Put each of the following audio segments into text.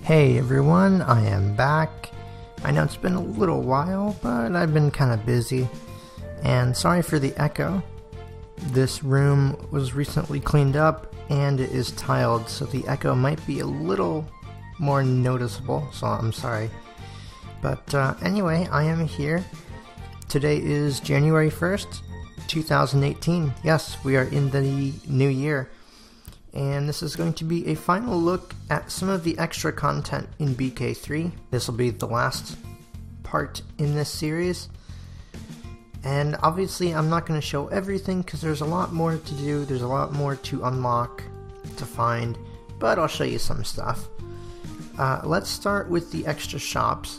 Hey everyone, I am back. I know it's been a little while, but I've been kind of busy. And sorry for the echo. This room was recently cleaned up and it is tiled, so the echo might be a little more noticeable, so I'm sorry. But anyway, I am here. Today is January 1st, 2018. Yes, we are in the new year. And this is going to be a final look at some of the extra content in BK3. This will be the last part in this series. And obviously I'm not going to show everything because there's a lot more to do, there's a lot more to unlock, to find, but I'll show you some stuff. Let's start with the extra shops.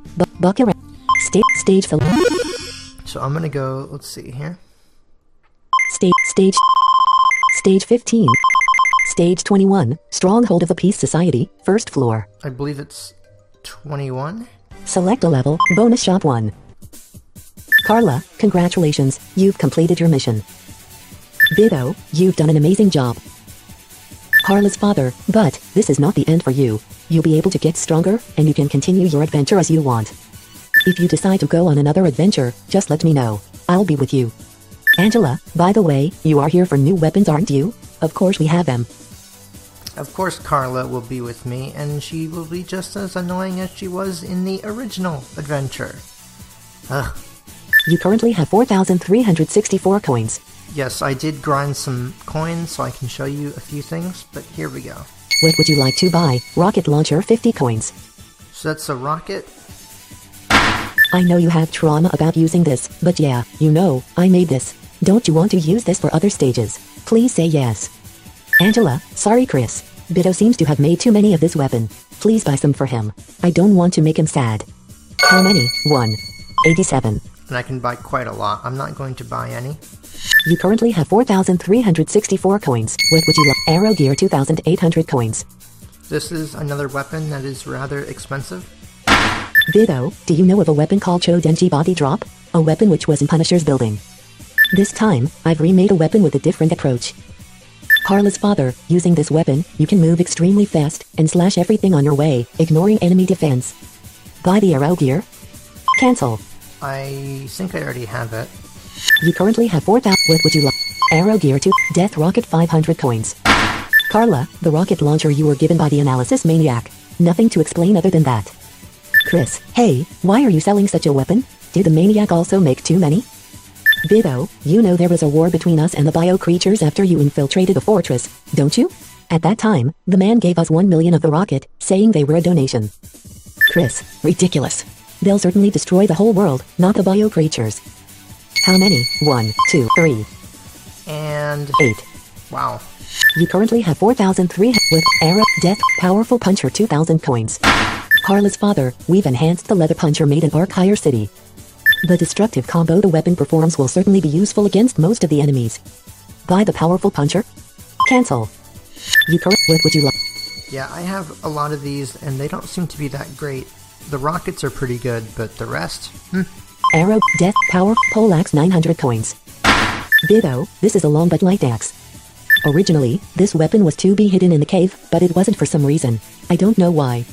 Stage fill. So I'm going to go, let's see here. Stage 15. Stage 21, Stronghold of the Peace Society, first floor. I believe it's 21? Select a level, bonus shop 1. Carla, congratulations, you've completed your mission. Bido, you've done an amazing job. Carla's father, but this is not the end for you. You'll be able to get stronger, and you can continue your adventure as you want. If you decide to go on another adventure, just let me know. I'll be with you. Angela, by the way, you are here for new weapons, aren't you? Of course we have them. Of course Carla will be with me, and she will be just as annoying as she was in the original adventure. Ugh. You currently have 4,364 coins. Yes, I did grind some coins so I can show you a few things, but here we go. What would you like to buy? Rocket launcher 50 coins. So that's a rocket? I know you have trauma about using this, but yeah, you know, I made this. Don't you want to use this for other stages? Please say yes. Angela, sorry Chris. Bido seems to have made too many of this weapon. Please buy some for him. I don't want to make him sad. How many? 1. 87. And I can buy quite a lot. I'm not going to buy any. You currently have 4,364 coins. What would you like? Arrow gear 2,800 coins. This is another weapon that is rather expensive. Bido, do you know of a weapon called Chodenji Body Drop? A weapon which was in Punisher's building. This time, I've remade a weapon with a different approach. Carla's father, using this weapon, you can move extremely fast and slash everything on your way, ignoring enemy defense. Buy the arrow gear. Cancel. I think I already have it. You currently have 4,000. What would you like? Arrow gear 2, Death Rocket 500 coins. Carla, the rocket launcher you were given by the analysis maniac. Nothing to explain other than that. Chris, hey, why are you selling such a weapon? Did the maniac also make too many? Bido, you know there was a war between us and the bio creatures after you infiltrated the fortress, don't you? At that time, the man gave us 1 million of the rocket, saying they were a donation. Chris, ridiculous. They'll certainly destroy the whole world, not the bio creatures. How many? 1, 2, 3. And 8. Wow. You currently have 4,300 with arrow, death, powerful puncher 2,000 coins. Carla's father, we've enhanced the leather puncher made in Arkhire City. The destructive combo the weapon performs will certainly be useful against most of the enemies. Buy the powerful puncher. Cancel. What would you like? Yeah, I have a lot of these and they don't seem to be that great. The rockets are pretty good, but the rest? Arrow, death, power, poleaxe 900 coins. Bido, this is a long but light axe. Originally, this weapon was to be hidden in the cave, but it wasn't for some reason. I don't know why.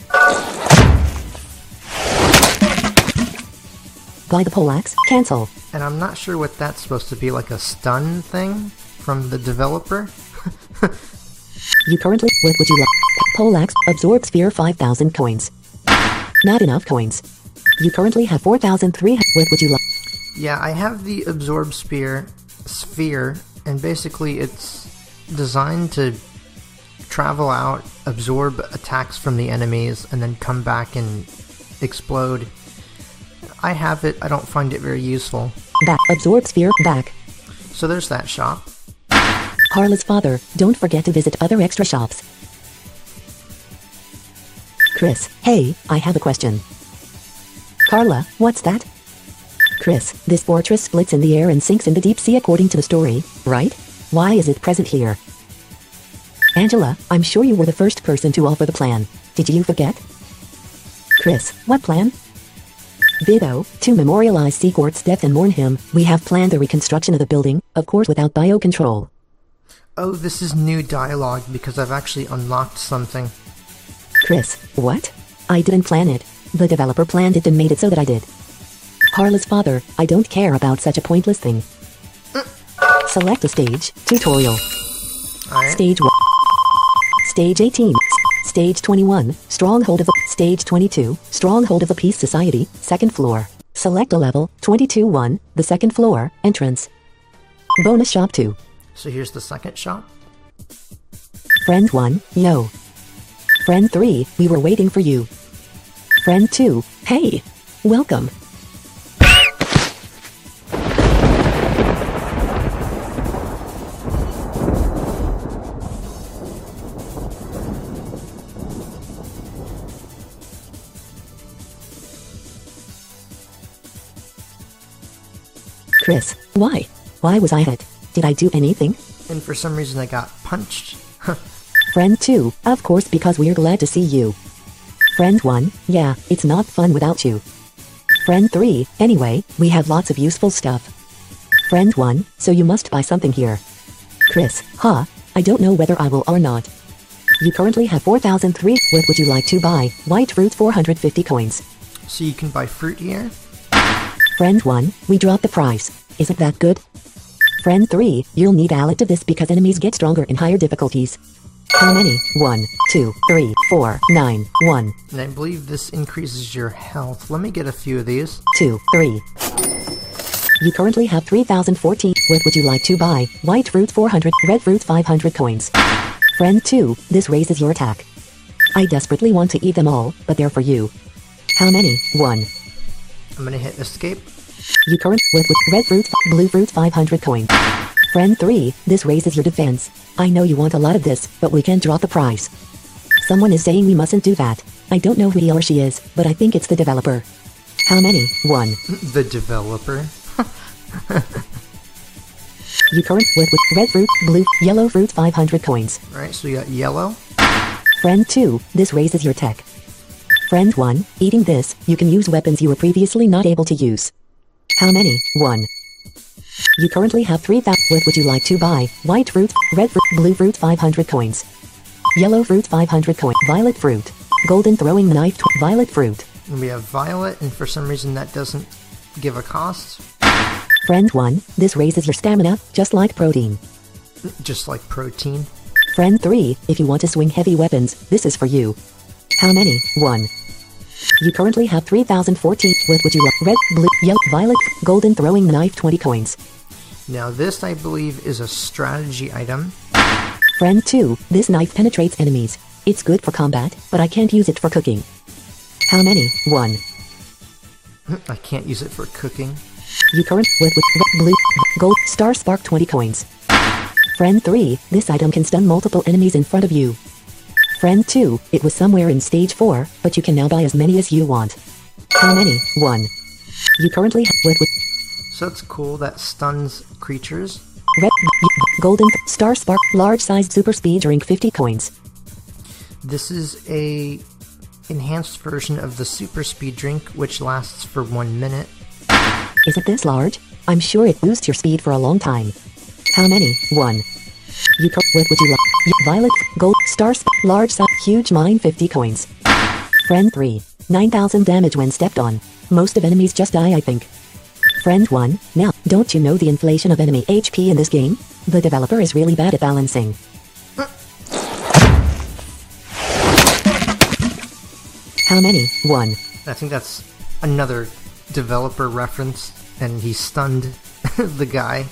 Buy the poleaxe, cancel. And I'm not sure what that's supposed to be, like a stun thing from the developer? You currently, what would you like? Poleaxe, absorb sphere 5,000 coins. Not enough coins. You currently have 4,300. What would you like? Yeah, I have the absorb sphere, and basically it's designed to travel out, absorb attacks from the enemies, and then come back and explode. I have it, I don't find it very useful. Back, absorb sphere, back. So there's that shop. Carla's father, don't forget to visit other extra shops. Chris, hey, I have a question. Carla, what's that? Chris, this fortress splits in the air and sinks in the deep sea according to the story, right? Why is it present here? Angela, I'm sure you were the first person to offer the plan. Did you forget? Chris, what plan? Bido, to memorialize Seacourt's death and mourn him, we have planned the reconstruction of the building, of course without biocontrol. Oh, this is new dialogue because I've actually unlocked something. Chris, what? I didn't plan it. The developer planned it and made it so that I did. Carla's father, I don't care about such a pointless thing. Select a stage. Tutorial. Alright. Stage 1. Stage 18. Stage 21. Stronghold of the... Stage 22. Stronghold of the Peace Society. Second floor. Select a level. 22-1. The second floor. Entrance. Bonus shop 2. So here's the second shop. Friend 1. Yo. Friend 3. We were waiting for you. Friend 2. Hey. Welcome. Chris, why? Why was I hit? Did I do anything? And for some reason I got punched. Friend 2, of course because we're glad to see you. Friend 1, yeah, it's not fun without you. Friend 3, anyway, we have lots of useful stuff. Friend 1, so you must buy something here. Chris, huh? I don't know whether I will or not. You currently have 4,003. What would you like to buy? White fruit 450 coins. So you can buy fruit here? Friend 1, we dropped the price. Isn't that good? Friend 3, you'll need allied to this because enemies get stronger in higher difficulties. How many? 1, 2, 3, 4, 9, 1, And I believe this increases your health. Let me get a few of these. 2, 3. You currently have 3,014. What would you like to buy? White fruit 400, red fruit 500 coins. Friend 2, this raises your attack. I desperately want to eat them all, but they're for you. How many? 1. I'm gonna hit escape. You current with red fruit, blue fruit 500 coins. Friend 3, this raises your defense. I know you want a lot of this, but we can't drop the price. Someone is saying we mustn't do that. I don't know who he or she is, but I think it's the developer. How many? 1. The developer. You current with red fruit, blue, yellow fruit 500 coins. Alright, so we got yellow. Friend 2, this raises your tech. Friend 1, eating this, you can use weapons you were previously not able to use. How many? 1. You currently have 3,000. What would you like to buy? White fruit, red fruit, blue fruit 500 coins. Yellow fruit 500 coins. Violet fruit. Golden throwing knife, violet fruit. And we have violet, and for some reason that doesn't give a cost. Friend 1, this raises your stamina, just like protein. Just like protein. Friend 3, if you want to swing heavy weapons, this is for you. How many? 1. You currently have 3,014. What would you like? Red, blue, yellow, violet, golden throwing knife 20 coins. Now this, I believe, is a strategy item. Friend 2, this knife penetrates enemies. It's good for combat, but I can't use it for cooking. How many? 1. I can't use it for cooking. You current with red, blue, gold, star spark 20 coins. Friend 3, this item can stun multiple enemies in front of you. Friend 2, it was somewhere in stage 4, but you can now buy as many as you want. How many? 1. You currently have with So that's cool, that stuns creatures. red, golden, star spark, large sized super speed drink 50 coins. This is a enhanced version of the super speed drink, which lasts for 1 minute. Isn't this large? I'm sure it boosts your speed for a long time. How many? 1. What would you like? Violet, gold, star, large size, huge mine 50 coins. Friend 3, 9,000 damage when stepped on. Most of enemies just die, I think. Friend 1, now, don't you know the inflation of enemy HP in this game? The developer is really bad at balancing. How many? 1. I think that's another developer reference, and he stunned the guy.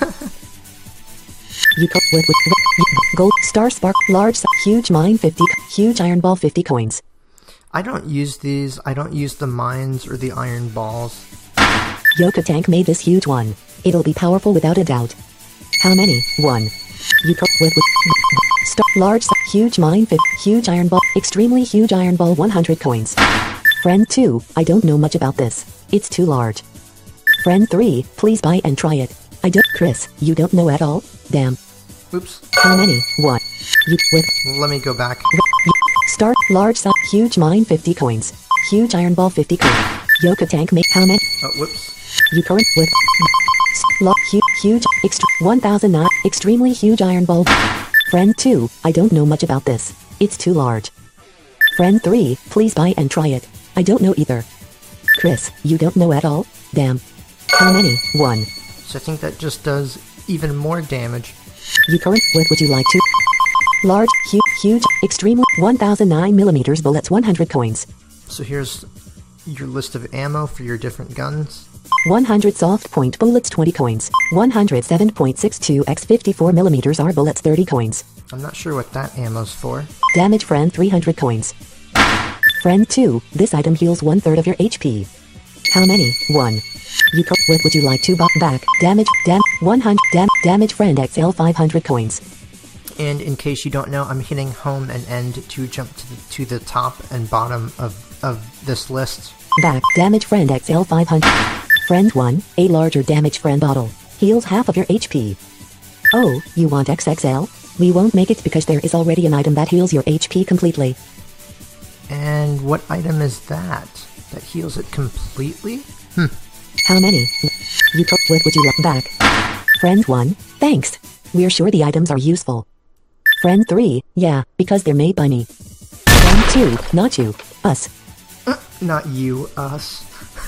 With gold, star spark, large, huge mine 50, huge iron ball 50 coins. I don't use these. I don't use the mines or the iron balls. Yoka Tank made this huge one. It'll be powerful without a doubt. How many? 1. With star, large, huge mine 50, huge iron ball, extremely huge iron ball 100 coins. Friend 2, I don't know much about this. It's too large. Friend 3, please buy and try it. I don't. Chris, you don't know at all? Damn. Oops. How many? 1. With Let me go back. Star, large size, huge mine 50 coins. Huge iron ball 50 coins. Yoka Tank make how many? Oh, whoops. You current with huge, 1,009, extremely huge iron ball. Friend 2, I don't know much about this. It's too large. Friend 3, please buy and try it. I don't know either. Chris, you don't know at all? Damn. How many? 1. So I think that just does even more damage. You current, what would you like to? Large, huge, extremely, 1009 millimeters bullets, 100 coins. So here's your list of ammo for your different guns. 100 soft point bullets, 20 coins. 107.62 x 54 millimeters are bullets, 30 coins. I'm not sure what that ammo's for. Damage friend, 300 coins. Friend 2, this item heals 1/3 of your HP. How many? 1. What would you like to buy back? Damage, 100, damage friend XL, 500 coins. And in case you don't know, I'm hitting home and end to jump to the top and bottom of this list. Back, damage friend XL, 500. Friend 1, a larger damage friend bottle. Heals half of your HP. Oh, you want XXL? We won't make it because there is already an item that heals your HP completely. And what item is that? That heals it completely? How many? What would you like back? Friend 1, thanks. We're sure the items are useful. Friend 3, yeah, because they're made by me. Friend 2, not you, us. Not you, us.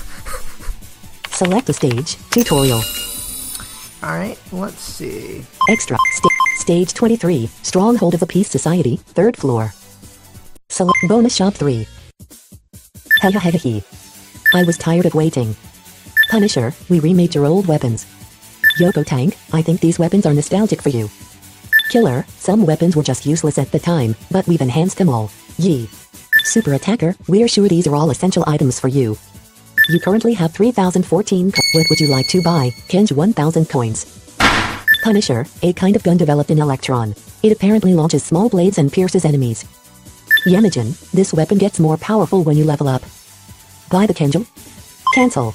Select a stage, tutorial. Alright, let's see. Extra, stage 23, Stronghold of the Peace Society, 3rd floor. Select bonus shop 3. Hehehehe. I was tired of waiting. Punisher, we remade your old weapons. Yoko Tank, I think these weapons are nostalgic for you. Killer, some weapons were just useless at the time, but we've enhanced them all. Yee. Super Attacker, we're sure these are all essential items for you. You currently have 3014 What would you like to buy? Kenj 1000 coins. Punisher, a kind of gun developed in Electron. It apparently launches small blades and pierces enemies. Yemagen, this weapon gets more powerful when you level up. Buy the Kenjal? Cancel.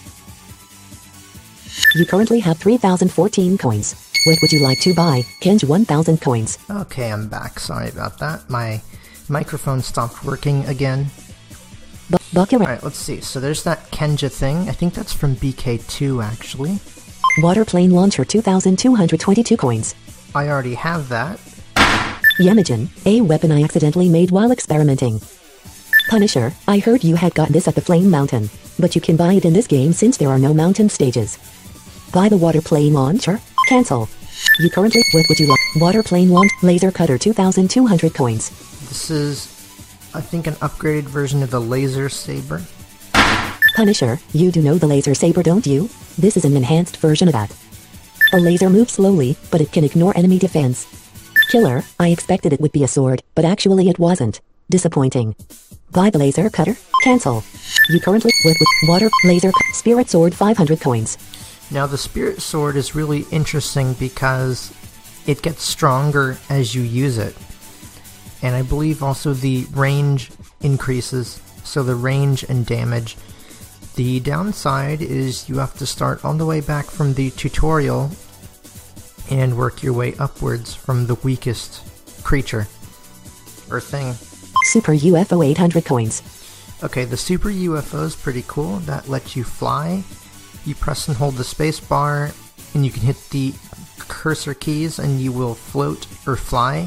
You currently have 3014 coins. What would you like to buy? Kenj 1000 coins. Okay, I'm back. Sorry about that. My microphone stopped working again. Alright, let's see. So there's that Kenja thing. I think that's from BK2, actually. Water plane launcher 2222 coins. I already have that. Yemagen, a weapon I accidentally made while experimenting. Punisher, I heard you had got this at the Flame Mountain, but you can buy it in this game since there are no mountain stages. Buy the water plane launcher? Cancel. You currently, what would you like? Water plane launch, laser cutter 2200 coins. This is, I think, an upgraded version of the laser saber. Punisher, you do know the laser saber, don't you? This is an enhanced version of that. A laser moves slowly, but it can ignore enemy defense. Killer, I expected it would be a sword, but actually it wasn't. Disappointing. Buy the laser cutter? Cancel. You currently, with water, laser, spirit sword 500 coins. Now the spirit sword is really interesting because it gets stronger as you use it. And I believe also the range increases, so the range and damage. The downside is you have to start all the way back from the tutorial and work your way upwards from the weakest creature or thing. Super UFO 800 coins. Okay, the Super UFO is pretty cool. That lets you fly. You press and hold the space bar, and you can hit the cursor keys, and you will float or fly.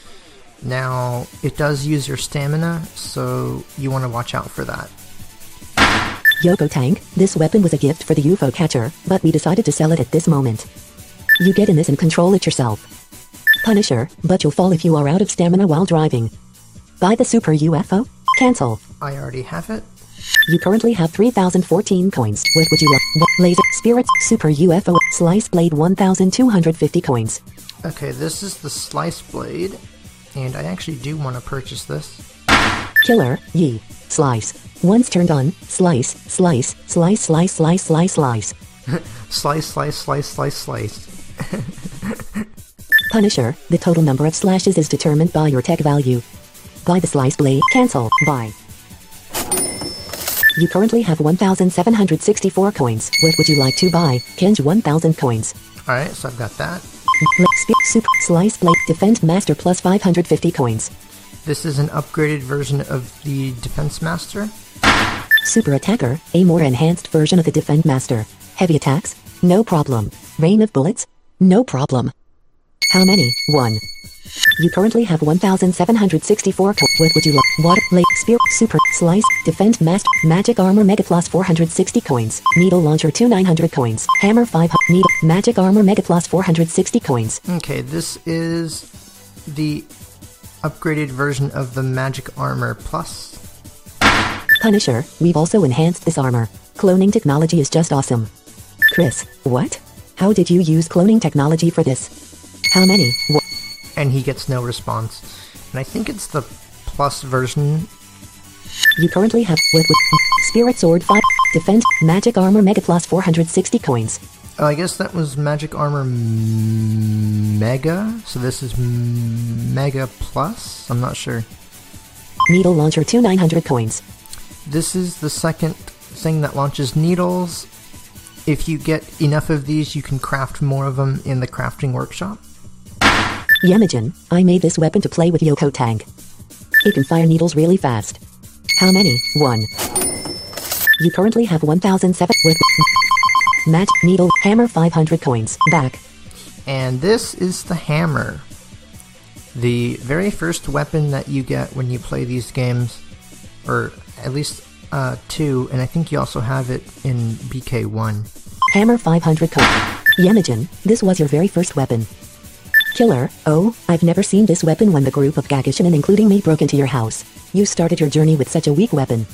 Now, it does use your stamina, so you want to watch out for that. Yoko Tank, this weapon was a gift for the UFO catcher, but we decided to sell it at this moment. You get in this and control it yourself. Punisher, but you'll fall if you are out of stamina while driving. Buy the Super UFO? Cancel. I already have it. You currently have 3014 coins. What would you like? Laser, Spirits, Super UFO, Slice Blade 1250 coins. Okay, this is the Slice Blade, and I actually do want to purchase this. Killer, Yee, Slice. Once turned on, slice, slice, slice, slice, slice, slice, slice. Slice, slice, slice, slice, slice. Punisher, the total number of slashes is determined by your tech value. Buy the Slice Blade. Cancel. Buy. You currently have 1,764 coins. What would you like to buy? Kenj 1,000 coins. Alright, so I've got that. Super Slice Blade Defense Master plus 550 coins. This is an upgraded version of the Defense Master. Super Attacker, a more enhanced version of the Defense Master. Heavy attacks? No problem. Rain of bullets? No problem. How many? 1. You currently have 1,764 What would you like? Water, lake, spear, super, slice, defend, master, magic armor, mega floss 460 coins. Needle launcher 2,900 coins. Hammer 5, needle, magic armor, mega floss 460 coins. Okay, this is the upgraded version of the magic armor plus. Punisher, we've also enhanced this armor. Cloning technology is just awesome. Chris, what? How did you use cloning technology for this? How many? And he gets no response. And I think it's the plus version. You currently have Spirit Sword 5, Defend, Magic Armor Mega Plus 460 coins. Oh, I guess that was magic armor mega. So this is mega plus. I'm not sure. Needle launcher 2,900 coins. This is the second thing that launches needles. If you get enough of these, you can craft more of them in the crafting workshop. Yemijin, I made this weapon to play with Yoko Tank. It can fire needles really fast. How many? 1. You currently have 1,007 with Magic Needle Hammer 500 coins. Back. And this is the hammer. The very first weapon that you get when you play these games, or at least 2, and I think you also have it in BK1. Hammer 500 coins. Yemijin, this was your very first weapon. Killer, oh, I've never seen this weapon when the group of Gagishinen including me broke into your house. You started your journey with such a weak weapon.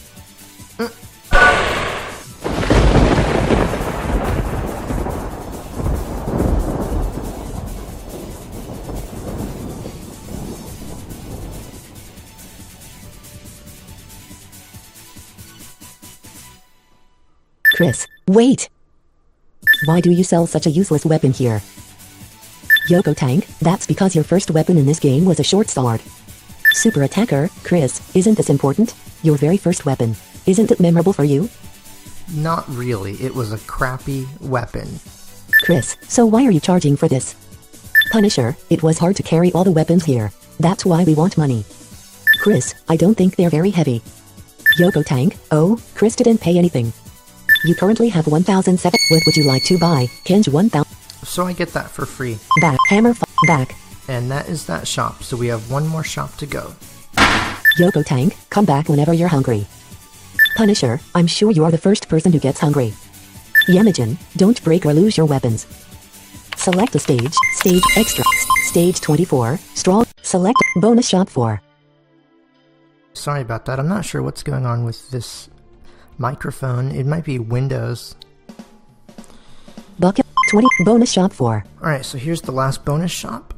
Chris, wait! Why do you sell such a useless weapon here? Yoko Tank, that's because your first weapon in this game was a short sword. Super Attacker, Chris, isn't this important? Your very first weapon. Isn't it memorable for you? Not really. It was a crappy weapon. Chris, so why are you charging for this? Punisher, it was hard to carry all the weapons here. That's why we want money. Chris, I don't think they're very heavy. Yoko Tank, oh, Chris didn't pay anything. You currently have 1,007. What would you like to buy? Kenj 1,000. So I get that for free. Back. Hammer back. And that is that shop, so we have one more shop to go. Yoko Tank, come back whenever you're hungry. Punisher, I'm sure you are the first person who gets hungry. Yemijin, don't break or lose your weapons. Select a stage, stage extra, stage 24, strong, select bonus shop 4. Sorry about that, I'm not sure what's going on with this microphone. It might be Windows. Bucket 20, bonus shop 4. Alright, so here's the last bonus shop.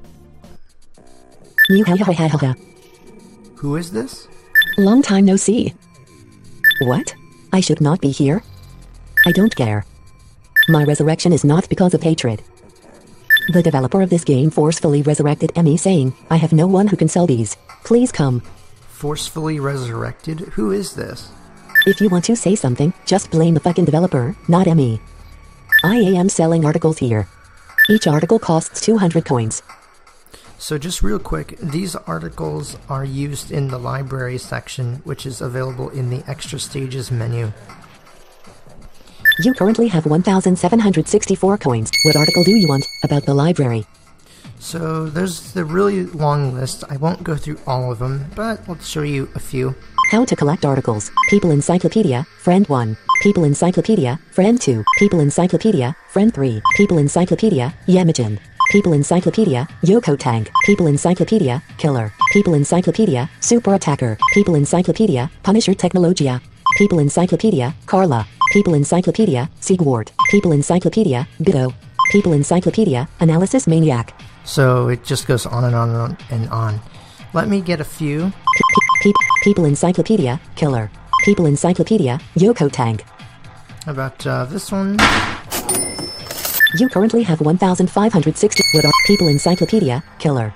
Who is this? Long time no see. What? I should not be here? I don't care. My resurrection is not because of hatred. The developer of this game forcefully resurrected Emmy saying, I have no one who can sell these. Please come. Forcefully resurrected? Who is this? If you want to say something, just blame the fucking developer, not Emmy. I am selling articles here. Each article costs 200 coins. So just real quick, these articles are used in the library section, which is available in the extra stages menu. You currently have 1,764 coins. What article do you want about the library? So there's the really long list. I won't go through all of them, but let's show you a few. How to collect articles. People Encyclopedia, Friend 1. People Encyclopedia, Friend 2. People Encyclopedia, Friend 3. People Encyclopedia, Yemijin. People Encyclopedia, Yoko Tank. People Encyclopedia, Killer. People Encyclopedia, Super Attacker. People Encyclopedia, Punisher Technologia. People Encyclopedia, Carla. People Encyclopedia, Sigwart. People Encyclopedia, Bido. People Encyclopedia, Analysis Maniac. So it just goes on and on and on. Let me get a few. People Encyclopedia, Killer. People Encyclopedia, Yoko Tank. How about this one? You currently have 1,560. What are People Encyclopedia, Killer?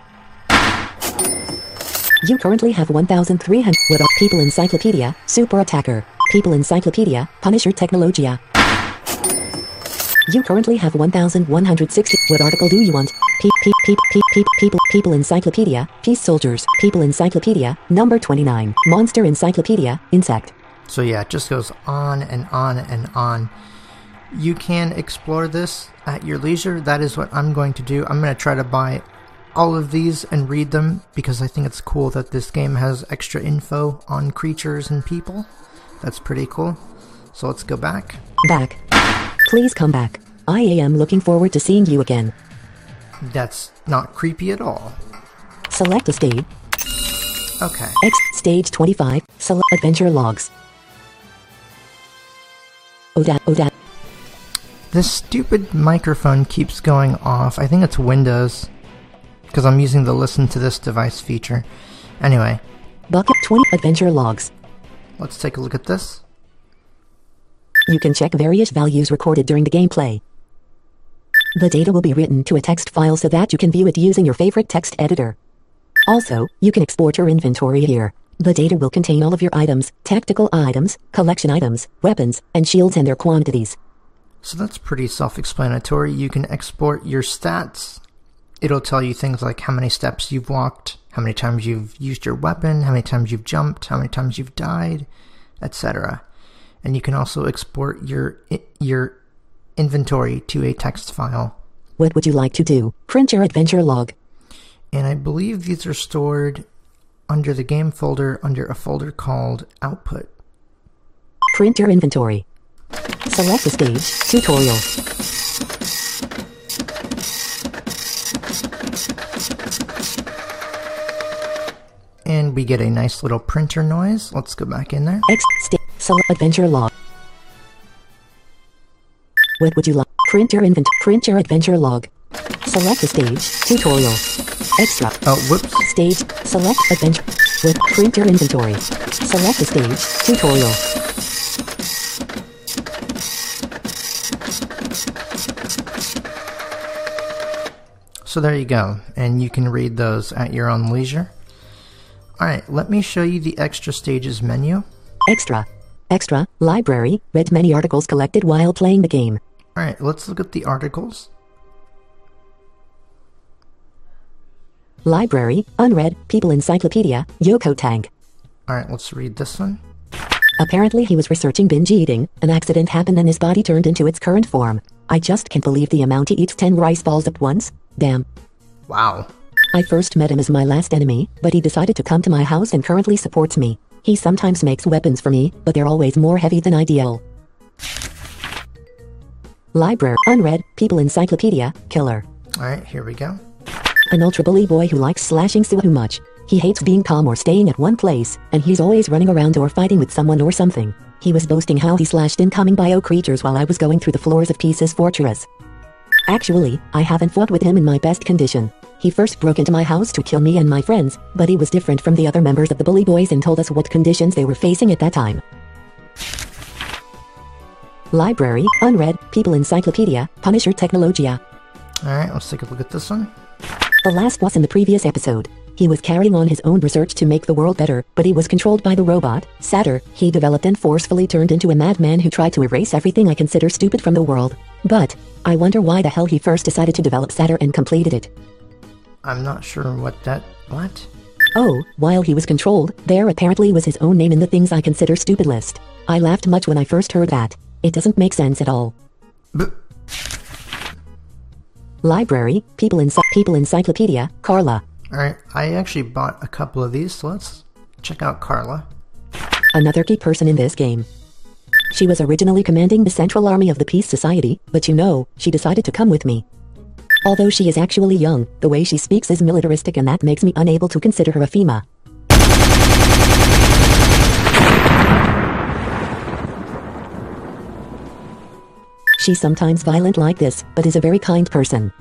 You currently have 1,300. What are People Encyclopedia, Super Attacker? People Encyclopedia, Punisher Technologia. You currently have 1,160. What article do you want? People Encyclopedia, Peace Soldiers. People Encyclopedia, number 29. Monster Encyclopedia, Insect. So yeah, it just goes on and on and on. You can explore this at your leisure. That is what I'm going to do. I'm going to try to buy all of these and read them because I think it's cool that this game has extra info on creatures and people. That's pretty cool. So let's go back. Back. Please come back. I am looking forward to seeing you again. That's not creepy at all. Select a stage. Okay. Stage 25. Select adventure logs. Oda. This stupid microphone keeps going off. I think it's Windows, because I'm using the listen to this device feature. Anyway. Bucket 20 adventure logs. Let's take a look at this. You can check various values recorded during the gameplay. The data will be written to a text file so that you can view it using your favorite text editor. Also, you can export your inventory here. The data will contain all of your items, tactical items, collection items, weapons, and shields and their quantities. So that's pretty self-explanatory. You can export your stats. It'll tell you things like how many steps you've walked, how many times you've used your weapon, how many times you've jumped, how many times you've died, etc. And you can also export your inventory to a text file. What would you like to do? Print your adventure log. And I believe these are stored under the game folder under a folder called Output. Print your inventory. Select the stage, tutorial. And we get a nice little printer noise. Let's go back in there. Select adventure log. What would you like? Print your adventure log. Select the stage, tutorial. Extra. Oh, whoops. Stage, select adventure. With print your inventory. Select the stage, tutorial. So there you go, and you can read those at your own leisure. Alright, let me show you the extra stages menu. Extra, library, read many articles collected while playing the game. Alright, let's look at the articles. Library, unread, People Encyclopedia, Yoko Tank. Alright, let's read this one. Apparently he was researching binge eating, an accident happened and his body turned into its current form. I just can't believe the amount he eats 10 rice balls at once. Damn. Wow. I first met him as my last enemy, but he decided to come to my house and currently supports me. He sometimes makes weapons for me, but they're always more heavy than ideal. Library, unread, People Encyclopedia, Killer. Alright, here we go. An ultra bully boy who likes slashing too much. He hates being calm or staying at one place, and he's always running around or fighting with someone or something. He was boasting how he slashed incoming bio creatures while I was going through the floors of Peace's fortress. Actually, I haven't fought with him in my best condition. He first broke into my house to kill me and my friends, but he was different from the other members of the Bully Boys and told us what conditions they were facing at that time. Library, unread, People Encyclopedia, Punisher Technologia. Alright, let's take a look at this one. The last boss in the previous episode. He was carrying on his own research to make the world better, but he was controlled by the robot, Satyr. He developed and forcefully turned into a madman who tried to erase everything I consider stupid from the world. But I wonder why the hell he first decided to develop Satyr and completed it. I'm not sure what? Oh, while he was controlled, there apparently was his own name in the things I consider stupid list. I laughed much when I first heard that. It doesn't make sense at all. Library, People Encyclopedia, Carla. Alright, I actually bought a couple of these, so let's check out Carla. Another key person in this game. She was originally commanding the Central Army of the Peace Society, but you know, she decided to come with me. Although she is actually young, the way she speaks is militaristic and that makes me unable to consider her a FEMA. She's sometimes violent like this, but is a very kind person.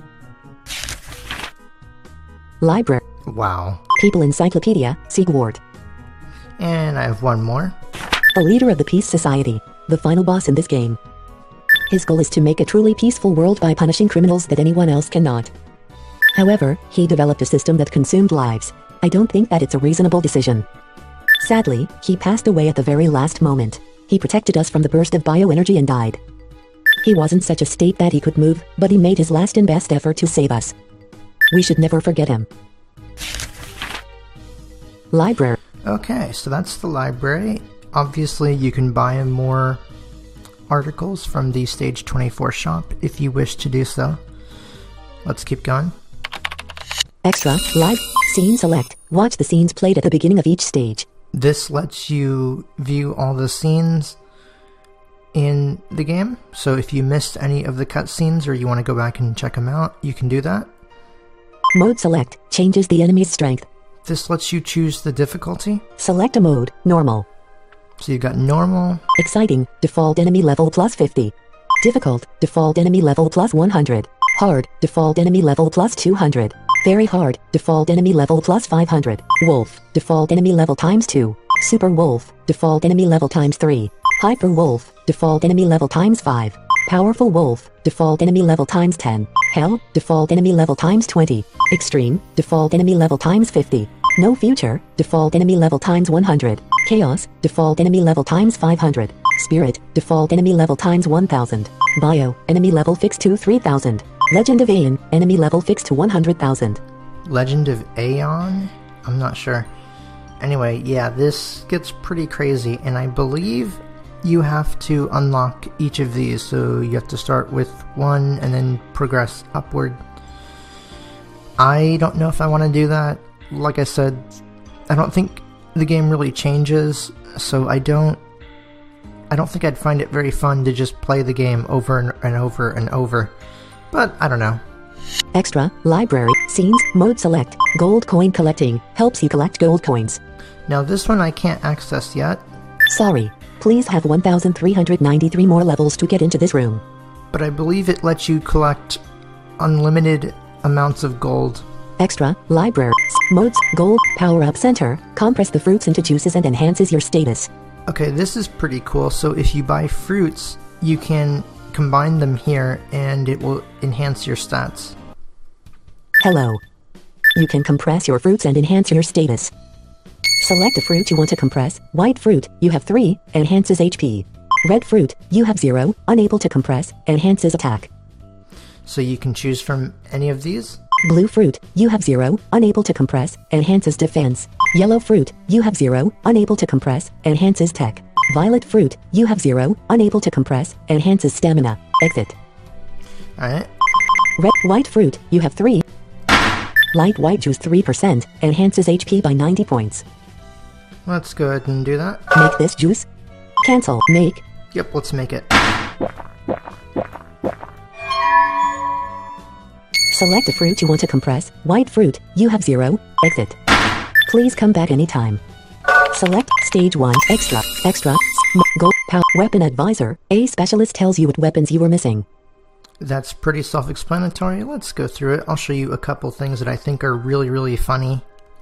Library. Wow. People Encyclopedia, Siegwart. And I have one more. The leader of the Peace Society, the final boss in this game. His goal is to make a truly peaceful world by punishing criminals that anyone else cannot. However, he developed a system that consumed lives. I don't think that it's a reasonable decision. Sadly, he passed away at the very last moment. He protected us from the burst of bioenergy and died. He wasn't such a state that he could move, but he made his last and best effort to save us. We should never forget him. Library. Okay, so that's the library. Obviously, you can buy more articles from the Stage 24 shop if you wish to do so. Let's keep going. Extra, live, scene select. Watch the scenes played at the beginning of each stage. This lets you view all the scenes in the game. So if you missed any of the cutscenes or you want to go back and check them out, you can do that. Mode select, changes the enemy's strength. This lets you choose the difficulty. Select a mode, normal. So you got normal. Exciting, default enemy level plus 50. Difficult, default enemy level plus 100. Hard, default enemy level plus 200. Very hard, default enemy level plus 500. Wolf, default enemy level times 2. Super Wolf, default enemy level times 3. Hyper Wolf, default enemy level times 5. Powerful Wolf, default enemy level times 10. Hell, default enemy level times 20. Extreme, default enemy level times 50. No Future, default enemy level times 100. Chaos, default enemy level times 500. Spirit, default enemy level times 1000. Bio, enemy level fixed to 3000. Legend of Aeon, enemy level fixed to 100,000. Legend of Aeon? I'm not sure. Anyway, yeah, this gets pretty crazy, and I believe you have to unlock each of these, so you have to start with one and then progress upward. I don't know if I want to do that. Like I said, I don't think the game really changes, so I don't think I'd find it very fun to just play the game over and over and over. But I don't know. Extra, library, scenes, mode select, gold coin collecting, helps you collect gold coins. Now this one I can't access yet. Sorry, please have 1,393 more levels to get into this room. But I believe it lets you collect unlimited amounts of gold. Extra, library, modes, gold, power up center, compress the fruits into juices and enhances your status. Okay, this is pretty cool. So if you buy fruits, you can combine them here and it will enhance your stats. Hello. You can compress your fruits and enhance your status. Select a fruit you want to compress. White fruit, you have 3, enhances HP. Red fruit, you have 0, unable to compress, enhances attack. So you can choose from any of these? Blue fruit, you have 0, unable to compress, enhances defense. Yellow fruit, you have 0, unable to compress, enhances tech. Violet fruit, you have 0, unable to compress, enhances stamina. Exit. Alright. White fruit, you have 3. Light white juice 3%, enhances HP by 90 points. Let's go ahead and do that. Make this juice. Cancel. Make. Yep, let's make it. Select a fruit you want to compress. White fruit, you have 0. Exit. Please come back anytime. Select stage 1. Extra. Gold. Weapon advisor. A specialist tells you what weapons you were missing. That's pretty self-explanatory. Let's go through it. I'll show you a couple things that I think are really, really funny.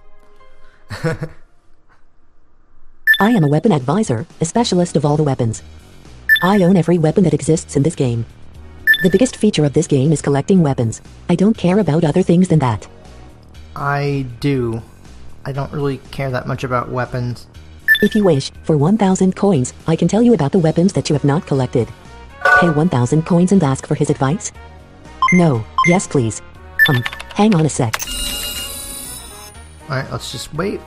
I am a weapon advisor, a specialist of all the weapons. I own every weapon that exists in this game. The biggest feature of this game is collecting weapons. I don't care about other things than that. I do. I don't really care that much about weapons. If you wish, for 1,000 coins, I can tell you about the weapons that you have not collected. Pay 1,000 coins and ask for his advice? No. Yes, please. Hang on a sec. Alright, let's just wait.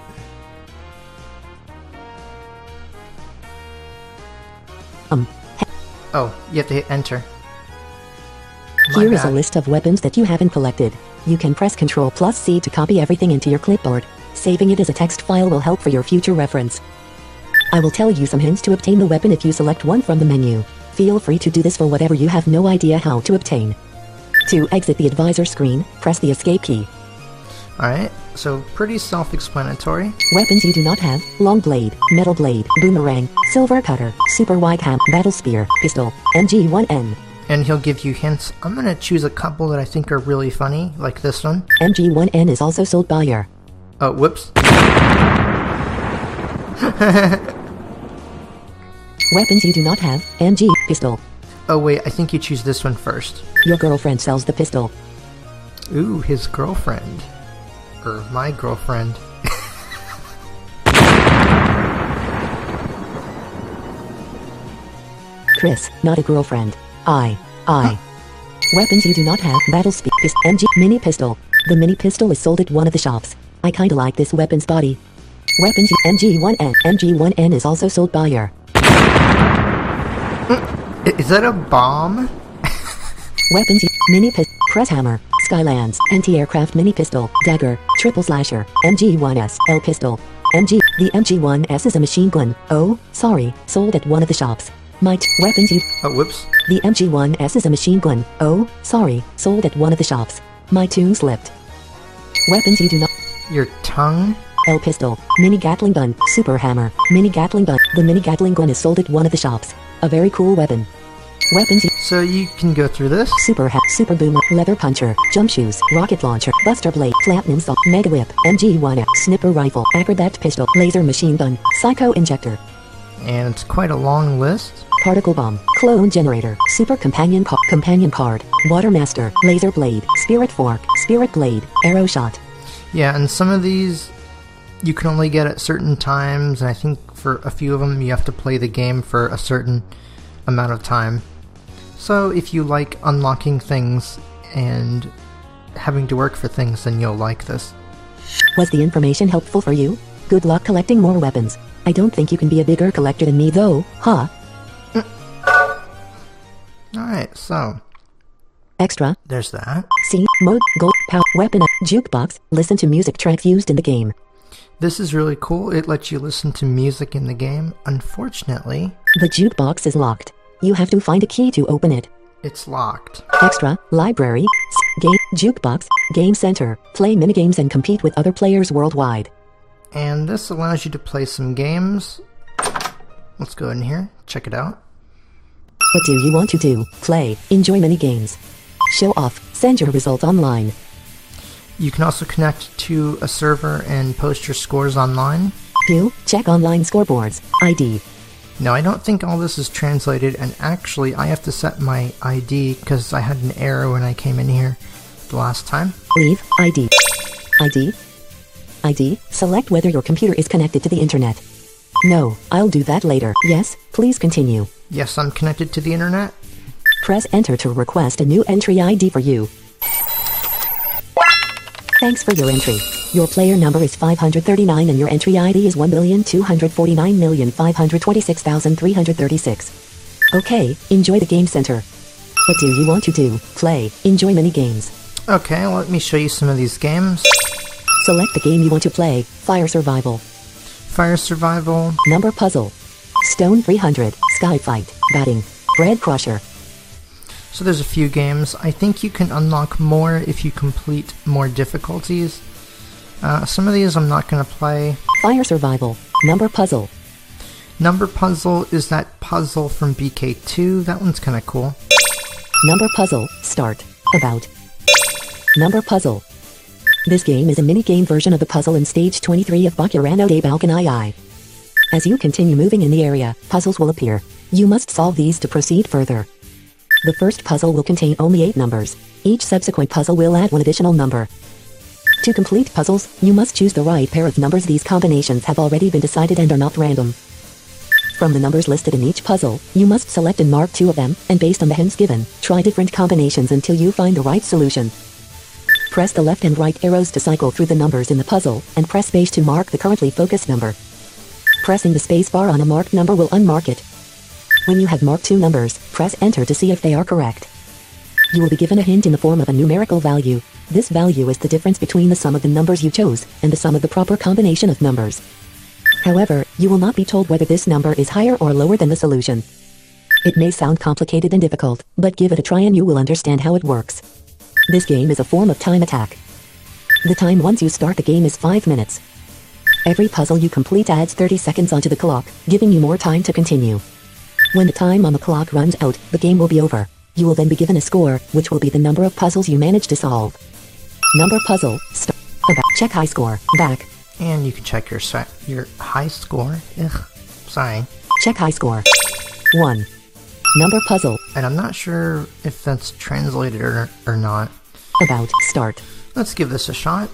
Oh, you have to hit enter. Here is a list of weapons that you haven't collected. You can press Ctrl plus C to copy everything into your clipboard. Saving it as a text file will help for your future reference. I will tell you some hints to obtain the weapon if you select one from the menu. Feel free to do this for whatever you have no idea how to obtain. To exit the advisor screen, press the escape key. Alright, so pretty self-explanatory. Weapons you do not have: long blade, metal blade, boomerang, silver cutter, super wide ham, battle spear, pistol, MG1N. And he'll give you hints. I'm gonna choose a couple that I think are really funny, like this one. MG1N is also sold by your... Oh, whoops. Weapons you do not have: MG, pistol. Oh wait, I think you choose this one first. Your girlfriend sells the pistol. Ooh, his girlfriend. Or my girlfriend. Chris, not a girlfriend. Weapons you do not have: battle speed, MG, mini pistol. The mini pistol is sold at one of the shops. I kinda like this weapon's body. Weapons MG1N. MG1N is also sold by your... Is that a bomb? Weapons mini pistol, press hammer, Skylands, anti-aircraft mini pistol, dagger, triple slasher, MG1S, L pistol. The MG1S is a machine gun. Oh, sorry, sold at one of the shops. Weapons you. Oh, whoops. The MG1S is a machine gun. Oh, sorry, sold at one of the shops. My tune slipped. Weapons you do not. Your tongue? L pistol, mini Gatling gun, super hammer, mini Gatling gun. The mini Gatling gun is sold at one of the shops. A very cool weapon. Weapons you. So you can go through this. Super boomer, leather puncher, jump shoes, rocket launcher, buster blade, platinum saw, mega whip, MG1, snipper rifle, acrobat pistol, laser machine gun, psycho injector. And it's quite a long list. Particle bomb, clone generator, super companion card, water master, laser blade, spirit fork, spirit blade, arrow shot. Yeah, and some of these you can only get at certain times, and I think for a few of them you have to play the game for a certain amount of time. So if you like unlocking things and having to work for things, then you'll like this. Was the information helpful for you? Good luck collecting more weapons. I don't think you can be a bigger collector than me though, huh? Alright, so Extra. there's that. C. Mode. Gold. Power. Weapon. Jukebox. Listen to music tracks used in the game. This is really cool. It lets you listen to music in the game. Unfortunately, The jukebox is locked. You have to find a key to open it. it's locked. Extra. Library. Game. Jukebox. Game Center. Play minigames and compete with other players worldwide. And this allows you to play some games. Let's go in here, check it out. What do you want to do? Play. Enjoy minigames. Show off. Send your result online. You can also connect to a server and post your scores online. View. Check online scoreboards. ID. Now, I don't think all this is translated, and actually I have to set my ID because I had an error when I came in here the last time. Leave. ID. ID. ID. Select whether your computer is connected to the internet. No, I'll do that later. Yes, please continue. Yes, I'm connected to the internet. Press enter to request a new entry ID for you. Thanks for your entry. Your player number is 539 and your entry ID is 1,249,526,336. Okay, enjoy the game center. What do you want to do? Play. Enjoy mini games. Okay, let me show you some of these games. Select the game you want to play. Fire Survival. Fire Survival. Number Puzzle. Stone 300. Sky Fight. Batting. Bread Crusher. So there's a few games. I think you can unlock more if you complete more difficulties. Some of these I'm not going to play. Fire Survival. Number Puzzle. Number Puzzle is that puzzle from BK2. That one's kind of cool. Number Puzzle. Start. About. Number Puzzle. This game is a mini-game version of the puzzle in stage 23 of Bakurano de Balkanai. As you continue moving in the area, puzzles will appear. You must solve these to proceed further. The first puzzle will contain only 8 numbers. Each subsequent puzzle will add one additional number. To complete puzzles, you must choose the right pair of numbers. These combinations have already been decided and are not random. From the numbers listed in each puzzle, you must select and mark 2 of them, and based on the hints given, try different combinations until you find the right solution. Press the left and right arrows to cycle through the numbers in the puzzle, and press space to mark the currently focused number. Pressing the space bar on a marked number will unmark it. When you have marked 2 numbers, press enter to see if they are correct. You will be given a hint in the form of a numerical value. This value is the difference between the sum of the numbers you chose, and the sum of the proper combination of numbers. However, you will not be told whether this number is higher or lower than the solution. It may sound complicated and difficult, but give it a try and you will understand how it works. This game is a form of time attack. The time once you start the game is 5 minutes. Every puzzle you complete adds 30 seconds onto the clock, giving you more time to continue. When the time on the clock runs out, the game will be over. You will then be given a score, which will be the number of puzzles you manage to solve. Number Puzzle. About. Check high score. Back. And you can check your high score. Ugh, sorry. Check high score. 1. Number Puzzle. And I'm not sure if that's translated or not. About. Start. Let's give this a shot.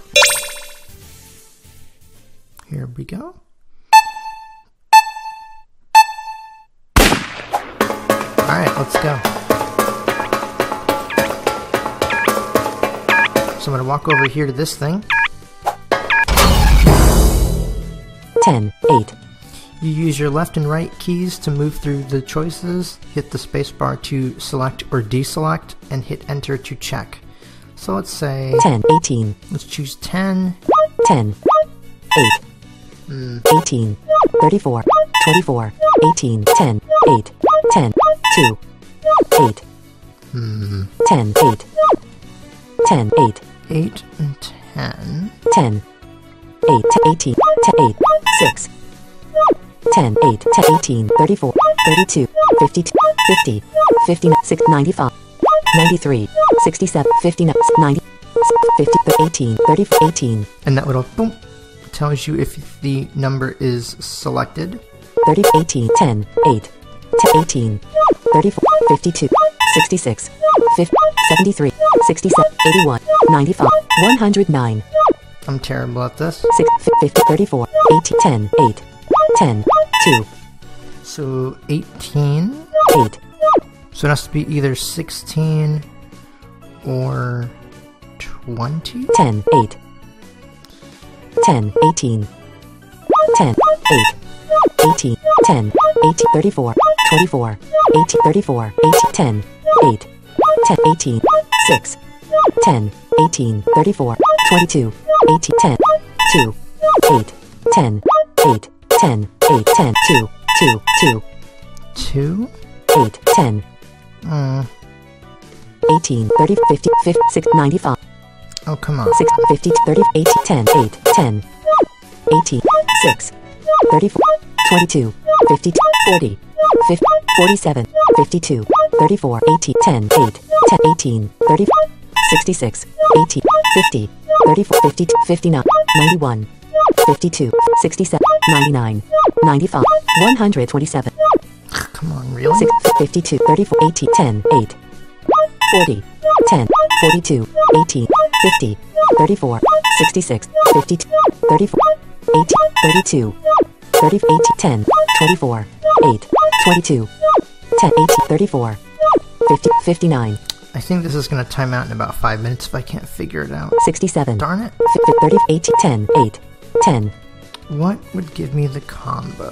Here we go. Alright, let's go. So I'm going to walk over here to this thing. 10. 8. You use your left and right keys to move through the choices, hit the spacebar to select or deselect, and hit enter to check. So let's say 10, 18, let's choose 10. 10, 8, 18, 34, 24, 18, 10, 8, 10, 2, 8, 10, 8, 10, 8, 8 and 10. 10, 8, 18, 10, 8, 6, 10, 8, 10, 18, 34, 32, 52, 50, 59, 6, 95, 93, 67, 59, 90, 50, 18, 34, 18, And that little boom tells you if the number is selected. 30, 18, 10, 8, 10, 18, 34, 52, 66, 50, 73, 67, 81, 95, 109, I'm terrible at this. 6, 50, 34, 18, 10, 8, 10, 2, So 18. 8, So it has to be either 16 or 20. 10, 8, 10, 18, 10, 8, 18, 10, 18, 34, 24, 18, 34, 18, 10, 8, 10, 18, 6, 10, 18, 34, 22, 18, 10, 2, 8, 10, 8, 10, 8, 10, 2, 2, 2, 2? 8, 10, 18, 30, 50, 50, 6, 95, Oh, come on. 6, 50, 30, 80, 10, 8, 10, 18, 6, 34, 22, 52, 40, 50, 47, 52, 34, 18, 10, 8, 10, 18, 30, 66, 18, 50, 34, 52, 59, 91, 52, 67, 99, 95, 127, Come on, really? 6, 52, 34, 18, 10, 8, 40, 10, 42, 18, 50, 34, 66, 52, 34, 18, 32, 30, 18, 10, 24, 8, 22, 10, 18, 34, 50, 59, I think this is going to time out in about 5 minutes if I can't figure it out. 67, Darn it. 30, 18, 10, 8, 10, What would give me the combo?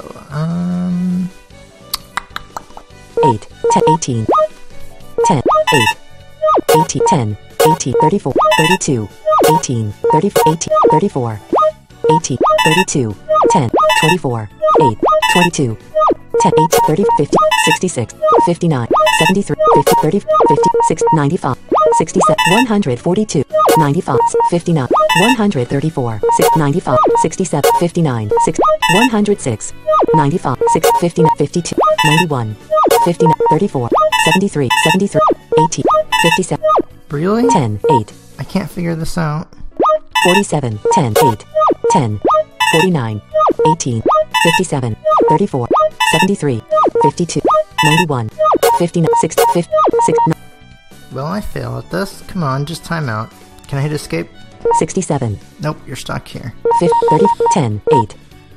8, 10, 18, 10, 8, 18, 10, 18, 34, 32, 18, 34, 18, 34, 18, 32, 10, 24, 8, 22, 10, 18, 30, 50, 66, 59, 73, 50, 30, 56, 95, 67, 142, 95, 59, 134, 6, 95, 67, 59, 6, 106, 95, 6, 59, 52, 91, 59, 34, 73, 73, 18, 57, Really? 10, 8, I can't figure this out. 47, 10, 8, 10, 49, 18, 57, 34, 73, 52, 91, 59, 60, 50, 6, Well, I fail at this. Come on, just time out. Can I hit escape? 67, Nope, you're stuck here. 50, 30, 10, 8,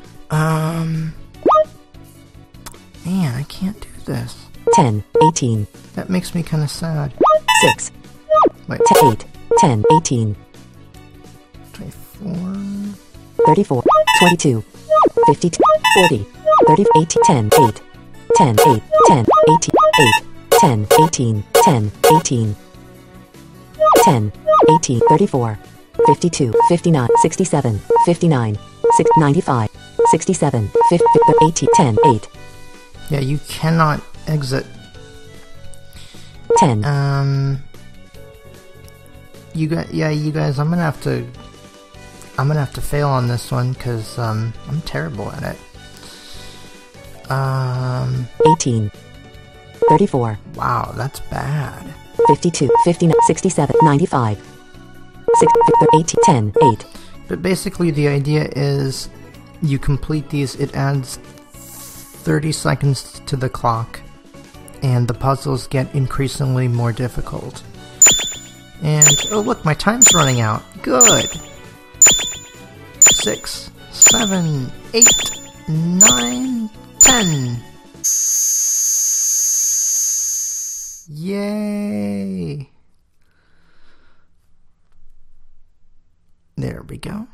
Man, I can't do this. 10, 18, That makes me kind of sad. 6, Wait, 10, 8, 10, 18, 24. 34, 22, 52, 40, 30, 18, 10, 8, 10, 8, 10, 18, 8, 10, 18, 10, 18, 10, 18, 34, 52, 59, 67, 59, 6, 95, 67, 50, 18, 10, 8, Yeah, you cannot exit. 10, You guys, I'm gonna have to fail on this one because I'm terrible at it. 18, 34, Wow, that's bad. 52, 59, 67, 95, 6, 18, 10, 8, But basically, the idea is you complete these. It adds 30 seconds to the clock, and the puzzles get increasingly more difficult. And oh look, my time's running out. Good. 6, 7, 8, 9, 10. Yay! There we go.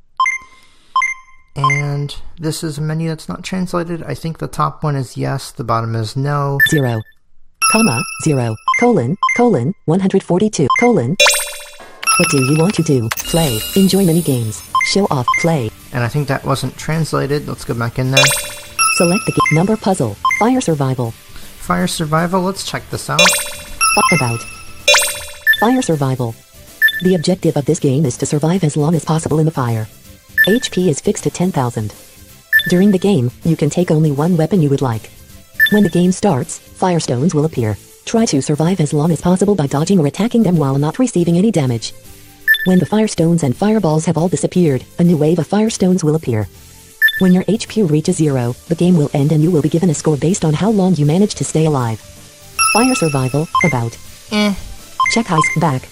And this is a menu that's not translated. I think the top one is yes, the bottom is no. 0, comma, 0, colon, 142, colon, What do you want to do? Play. Enjoy mini games. Show off. Play. And I think that wasn't translated. Let's go back in there. Select the number puzzle. Fire survival. Fire survival, let's check this out. About. Fire survival. The objective of this game is to survive as long as possible in the fire. HP is fixed at 10,000. During the game, you can take only one weapon you would like. When the game starts, firestones will appear. Try to survive as long as possible by dodging or attacking them while not receiving any damage. When the firestones and fireballs have all disappeared, a new wave of firestones will appear. When your HP reaches 0, the game will end and you will be given a score based on how long you manage to stay alive. Fire survival, about. Check heist, back.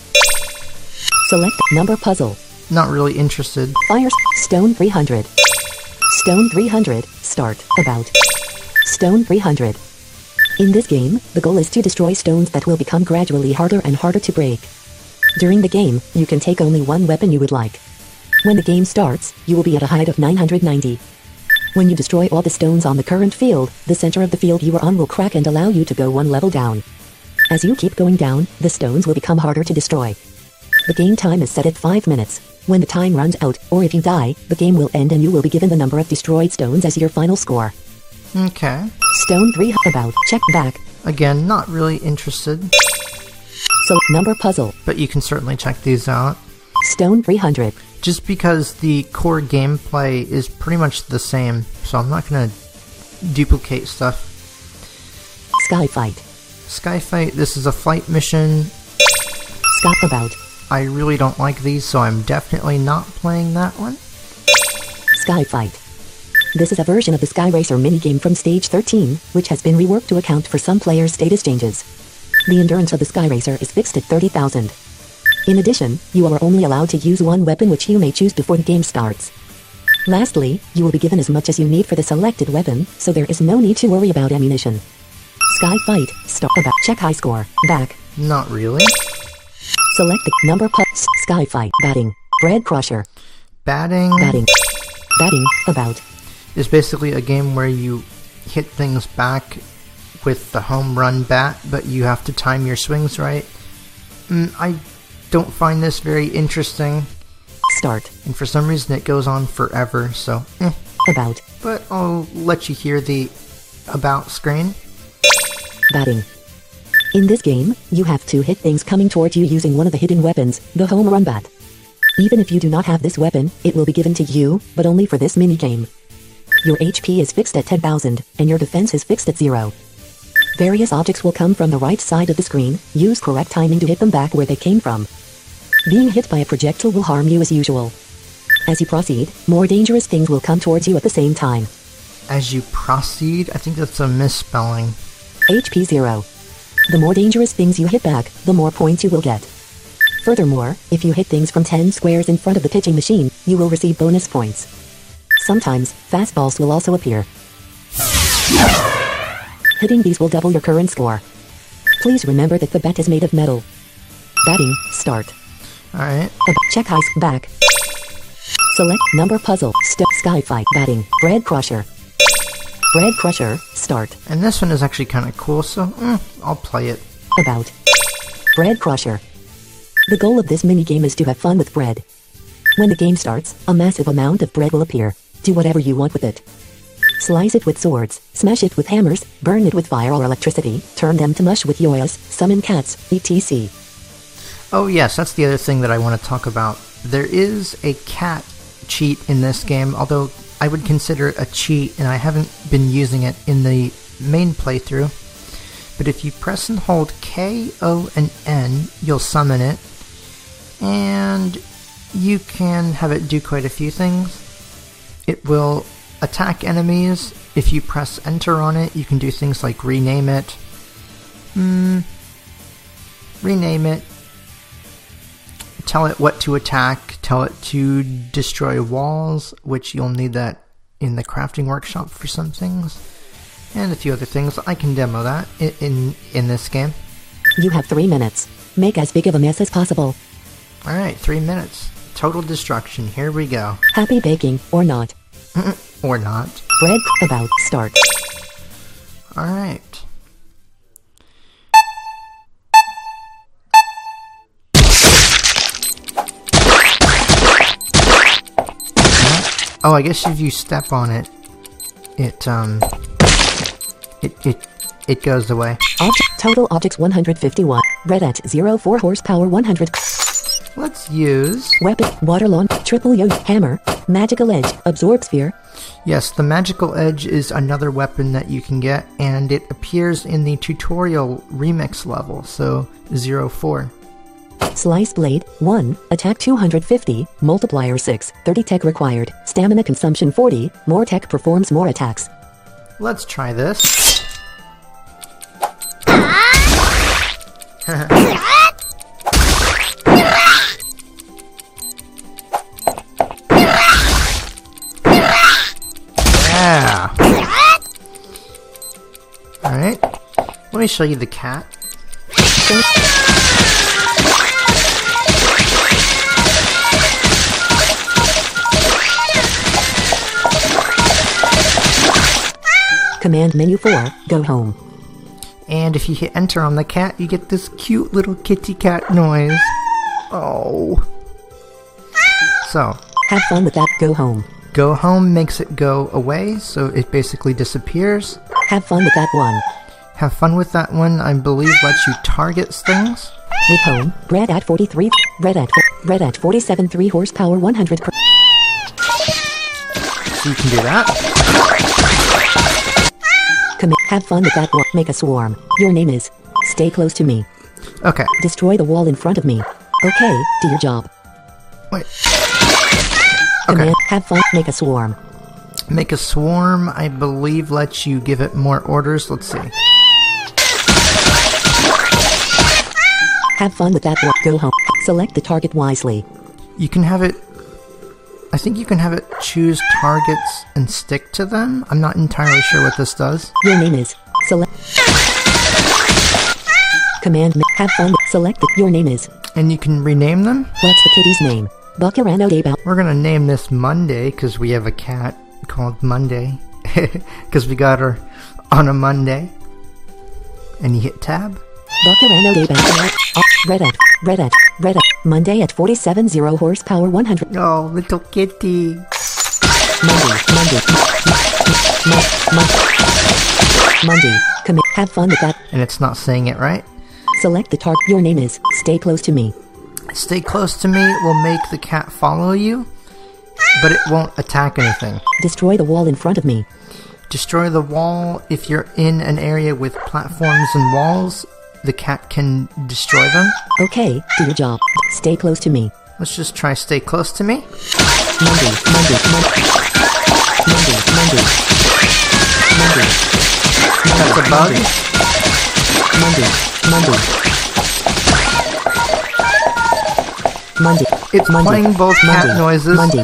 Select number puzzle. Not really interested. Fire stone 300. Stone 300, start, about. Stone 300. In this game, the goal is to destroy stones that will become gradually harder and harder to break. During the game, you can take only one weapon you would like. When the game starts, you will be at a height of 990. When you destroy all the stones on the current field, the center of the field you are on will crack and allow you to go one level down. As you keep going down, the stones will become harder to destroy. The game time is set at 5 minutes. When the time runs out, or if you die, the game will end and you will be given the number of destroyed stones as your final score. Okay. Stone 3 about. Check back. Again, not really interested. So, number puzzle. But you can certainly check these out. Stone 300. Just because the core gameplay is pretty much the same, so I'm not gonna duplicate stuff. Skyfight. Skyfight, this is a flight mission. Sky about. I really don't like these, so I'm definitely not playing that one. Skyfight. This is a version of the Sky Racer minigame from Stage 13, which has been reworked to account for some players' status changes. The endurance of the Sky Racer is fixed at 30,000. In addition, you are only allowed to use one weapon which you may choose before the game starts. Lastly, you will be given as much as you need for the selected weapon, so there is no need to worry about ammunition. Skyfight, start about. Check high score, back. Not really. Select the number Skyfight, batting, bread crusher. Batting about. Is basically a game where you hit things back with the home run bat, but you have to time your swings right. I don't find this very interesting. Start. And for some reason it goes on forever, so About. But I'll let you hear the about screen. Batting. In this game, you have to hit things coming towards you using one of the hidden weapons, the home run bat. Even if you do not have this weapon, it will be given to you, but only for this minigame. Your HP is fixed at 10,000, and your defense is fixed at 0. Various objects will come from the right side of the screen. Use correct timing to hit them back where they came from. Being hit by a projectile will harm you as usual. As you proceed, more dangerous things will come towards you at the same time. As you proceed? I think that's a misspelling. HP 0. The more dangerous things you hit back, the more points you will get. Furthermore, if you hit things from 10 squares in front of the pitching machine, you will receive bonus points. Sometimes, fastballs will also appear. Hitting these will double your current score. Please remember that the bat is made of metal. Batting, start. Alright. Check heist, back. Select number puzzle, Skyfight, batting, bread crusher. Bread crusher, start. And this one is actually kind of cool, so I'll play it. About. Bread crusher. The goal of this minigame is to have fun with bread. When the game starts, a massive amount of bread will appear. Do whatever you want with it. Slice it with swords, smash it with hammers, burn it with fire or electricity, turn them to mush with yoyas, summon cats, etc. Oh yes, that's the other thing that I want to talk about. There is a cat cheat in this game, although I would consider it a cheat and I haven't been using it in the main playthrough. But if you press and hold K, O, and N, you'll summon it. And you can have it do quite a few things. It will attack enemies. If you press enter on it, you can do things like rename it. Rename it. Tell it what to attack. Tell it to destroy walls, which you'll need that in the crafting workshop for some things. And a few other things. I can demo that in this game. You have 3 minutes. Make as big of a mess as possible. Alright, 3 minutes. Total destruction. Here we go. Happy baking, or not. Or not. Bread about, start. Alright. Oh, I guess if you step on it, it goes away. Total objects 151. Red at 04 horsepower 100. Let's use... Weapon, water lawn, triple yo, hammer, magical edge, absorb sphere. Yes, the magical edge is another weapon that you can get, and it appears in the tutorial remix level, so 04. Slice blade, 1, attack 250, multiplier 6, 30 tech required, stamina consumption 40, more tech performs more attacks. Let's try this. Yeah. Alright. Let me show you the cat. Command menu 4, go home. And if you hit enter on the cat, you get this cute little kitty cat noise. Oh. So. Have fun with that, go home. Go home makes it go away, so it basically disappears. Have fun with that one. Have fun with that one, I believe lets you target things. With home, red at 43, red at 47 3 horsepower 100 per. So you can do that. Have fun with that one. Make a swarm. Your name is. Stay close to me. Okay. Destroy the wall in front of me. Okay, do your job. Wait. Command, Okay. have fun. Make a swarm. Make a swarm, I believe, lets you give it more orders. Let's see. Have fun with that one. Go home. Select the target wisely. You can have it... I think you can have it choose targets and stick to them. I'm not entirely sure what this does. Your name is. Select. Command, have fun. Select your name is. And you can rename them. What's the kitty's name? Buckarano Daybell. We're gonna name this Monday because we have a cat called Monday. Because we got her on a Monday. And you hit tab. Buckarano Daybell. Red at. Monday at 47 0 horsepower 100. Oh, little kitty. Monday. Commit. Have fun with that. And it's not saying it right. Select the target. Your name is. Stay close to me. Stay close to me will make the cat follow you, but it won't attack anything. Destroy the wall in front of me. Destroy the wall. If you're in an area with platforms and walls, the cat can destroy them. Okay, do your job. Stay close to me. Let's just try stay close to me. Monday. That's a bug. Monday. It's playing both cat noises. Monday.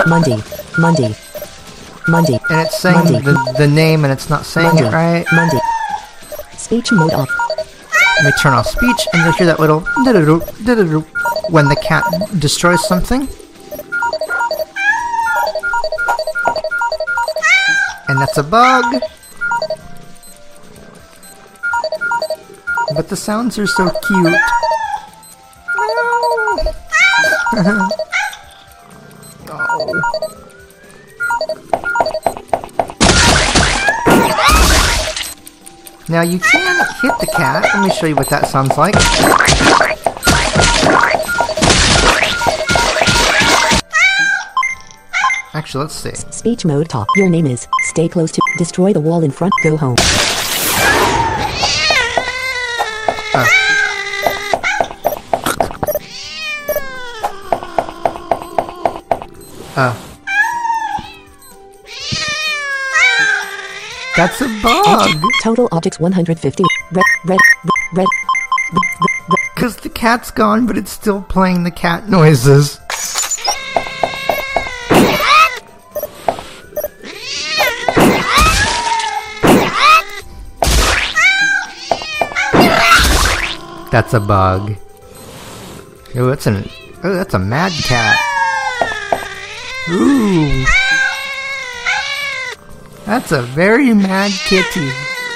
And it's saying the name and it's not saying it right. Monday. Speech mode off. Let me turn off speech and you'll hear that little diddle-doo, diddle-doo when the cat destroys something. And that's a bug. But the sounds are so cute. Oh. Now you can hit the cat. Let me show you what that sounds like. Actually, let's see. Speech mode top. Your name is. Stay close to. Destroy the wall in front. Go home. That's a bug! Total objects 150. Red. Because the cat's gone, but it's still playing the cat noises. That's a bug. Oh, that's a mad cat. Ooh. That's a very mad kitty.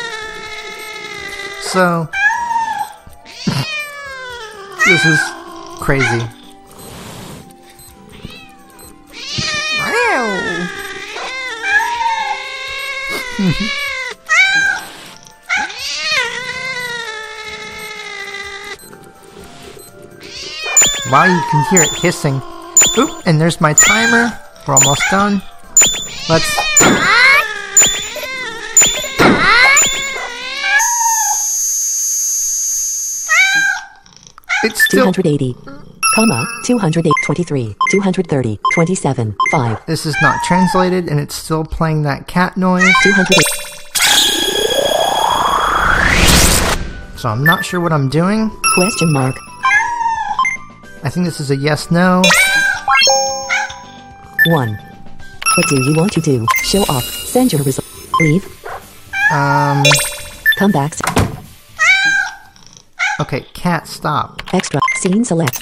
So, this is crazy. Wow. Wow, you can hear it hissing. Oop, and there's my timer. We're almost done. Let's... It's still... 280, comma, 208, 23, 230, 27, 5. This is not translated, and it's still playing that cat noise. 208. So I'm not sure what I'm doing. Question mark. I think this is a yes/no. 1. What do you want to do? Show off. Send your result. Leave. Come back. Okay, cat, stop. Extra. Scene select.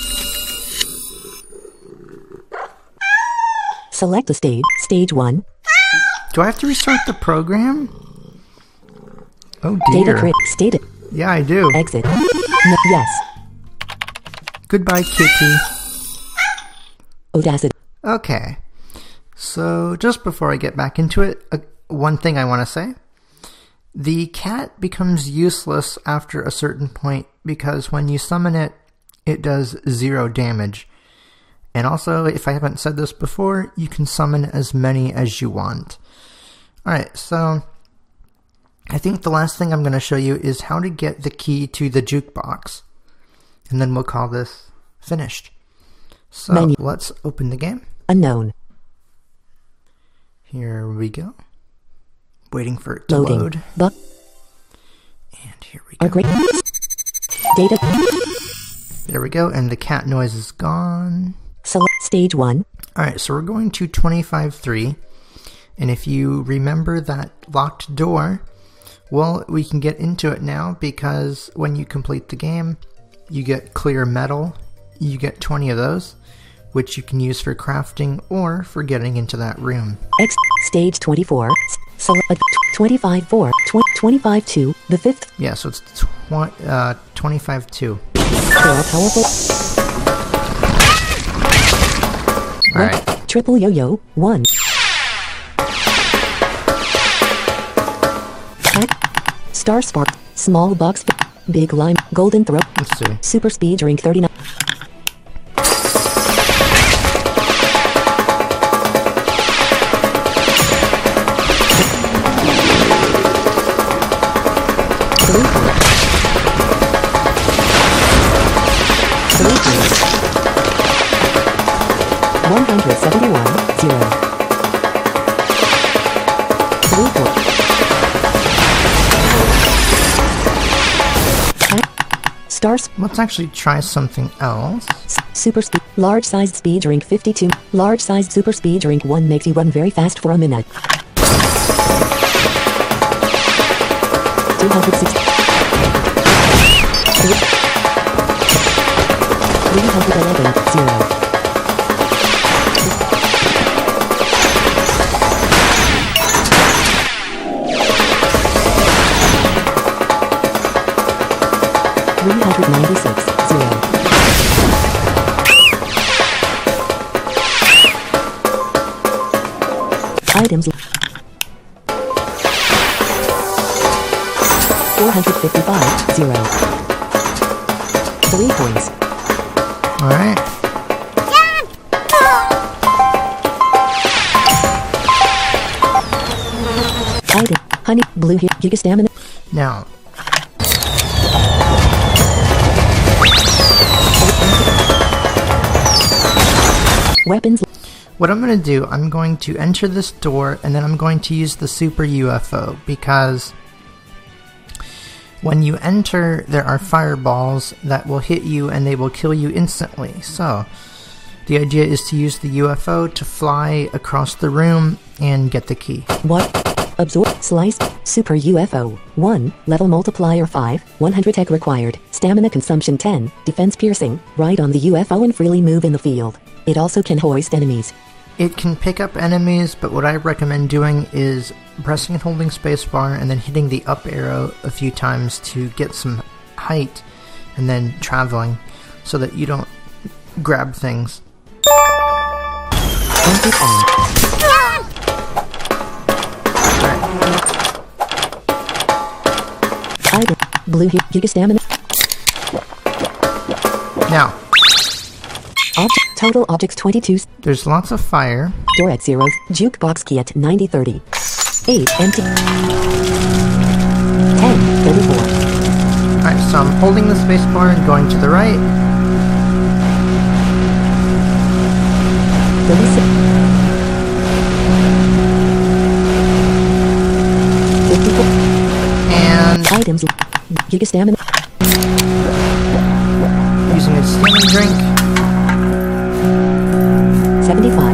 Select the stage. Stage 1. Do I have to restart the program? Oh Data dear. crit. Stated. Yeah, I do. Exit. No, yes. Goodbye, kitty. Audacity. Okay. So, just before I get back into it, one thing I want to say. The cat becomes useless after a certain point because when you summon it, it does 0 damage. And also, if I haven't said this before, you can summon as many as you want. Alright, so I think the last thing I'm going to show you is how to get the key to the jukebox. And then we'll call this finished. So Menu. Let's open the game. Unknown. Here we go. Waiting for it to Loading. load. But And here we go. are great. Data. There we go, and the cat noise is gone. Select stage 1. Alright, so we're going to 25-3. And if you remember that locked door, well, we can get into it now because when you complete the game, you get clear metal. You get 20 of those, which you can use for crafting or for getting into that room. X. Stage 24. Select 25-4. 25-2. The 5th. Yeah, so it's 25-2. More powerful. Alright. Triple yo-yo. 1. Star spark. Small box. Big lime. Golden throw. Let's see. Super speed drink 39. Three points. 171. 0. 3 points. Stars. Let's actually try something else. Super speed. Large sized speed drink 52. Large sized super speed drink 1 makes you run very fast for a minute. 260. 311. 0. $396. 0. Items. 455. 0. 3 points. Alright. Item. Honey. Blue here. Giga stamina. Now, Weapons. what I'm going to do, I'm going to enter this door and then I'm going to use the super UFO because when you enter, there are fireballs that will hit you and they will kill you instantly. So, the idea is to use the UFO to fly across the room and get the key. What? Absorb. Slice. Super UFO. 1. Level multiplier 5. 100 tech required. Stamina consumption 10. Defense piercing. Ride on the UFO and freely move in the field. It also can hoist enemies. It can pick up enemies, but what I recommend doing is pressing and holding spacebar and then hitting the up arrow a few times to get some height and then traveling so that you don't grab things. Enter on. Item. Blue Giga Stamina. Now, Object. Total objects 22. there's lots of fire. Door at 0. Jukebox key at 9030. 8. Empty. 10. 34. Alright, so I'm holding the spacebar and going to the right. 36. 54. And Items. Giga Stamina. using a stamina drink. 75.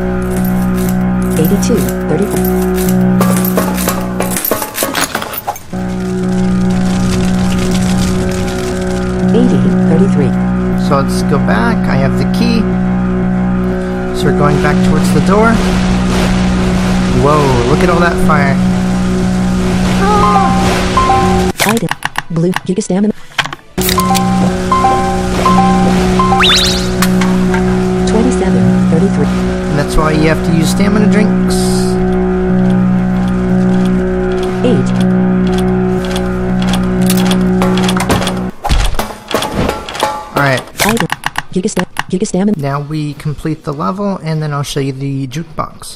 82. 34. 80. 33. So let's go back. I have the key. So we're going back towards the door. Whoa, look at all that fire. Item. Blue Giga Stamina. 27. 33. And that's why you have to use stamina drinks. 8. Alright, Item. Giga Stamina. now we complete the level and then I'll show you the jukebox.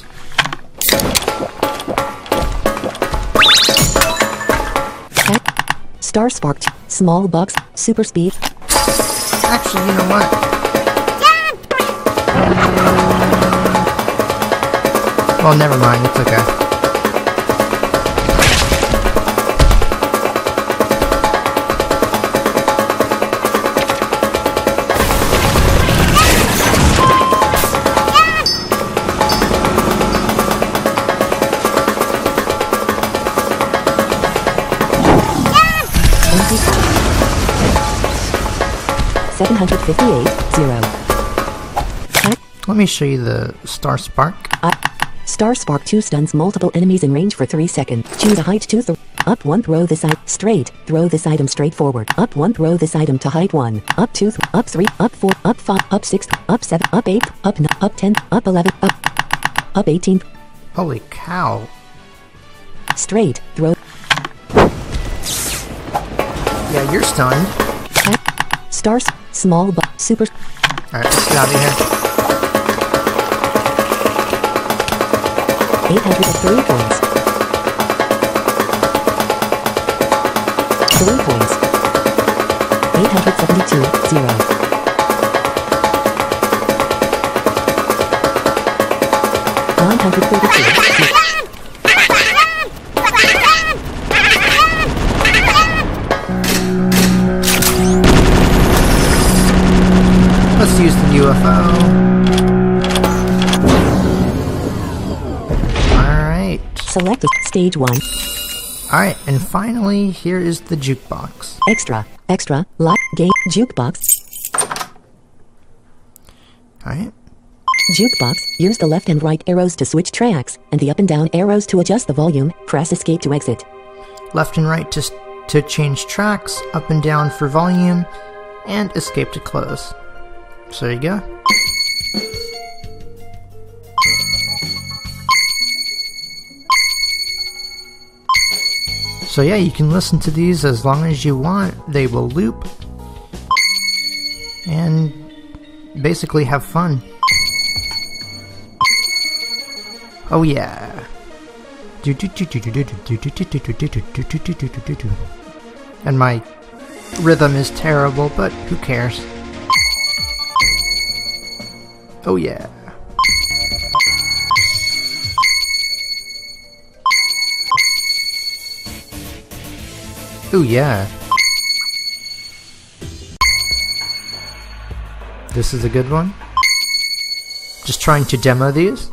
Star Spark 2. Small box. Super speed. Actually, you know what? Well, never mind, it's okay. Empty. 758. 0. Let me show you the Star Spark. Star Spark 2 stuns multiple enemies in range for 3 seconds. Choose a height to up 1, throw this item straight. Throw this item straight forward. Up 1, throw this item to height 1. Up 2, up 3, up 4, up 5, up 6, up 7, up 8, up 9, up 10, up 11, up 18. Holy cow. Straight. Throw. Yeah, you're stunned. Stars. Small super. Alright, let's get out of here. 803 points. 3 points. 872. 0. 932. Let's use the UFO. Alright. Select stage 1. Alright, and finally, here is the jukebox. Extra, lock, game, jukebox. Alright. Jukebox, use the left and right arrows to switch tracks, and the up and down arrows to adjust the volume. Press escape to exit. Left and right to change tracks, up and down for volume, and escape to close. So there you go. So yeah, you can listen to these as long as you want. They will loop. And basically have fun. Oh yeah. And my rhythm is terrible, but who cares? Oh yeah. Oh yeah. This is a good one. Just trying to demo these.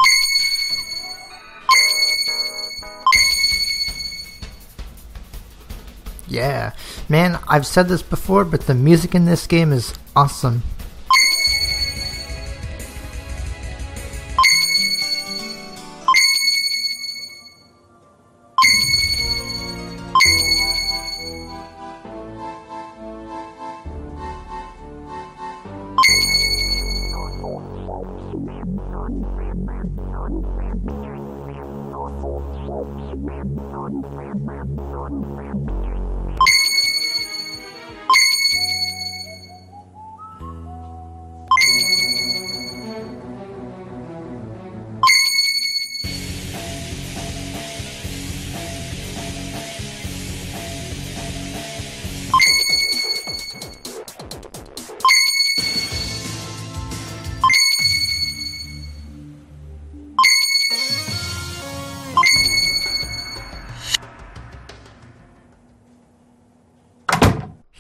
Yeah. Man, I've said this before, but the music in this game is awesome.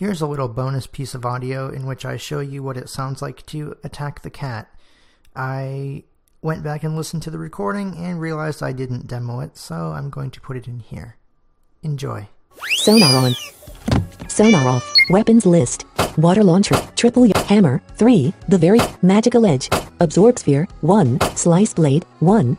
Here's a little bonus piece of audio in which I show you what it sounds like to attack the cat. I went back and listened to the recording and realized I didn't demo it, so I'm going to put it in here. Enjoy. Sonar on. Sonar off. Weapons list. Water launcher. Triple hammer. 3. The very magical edge. Absorb sphere. 1. Slice blade. 1.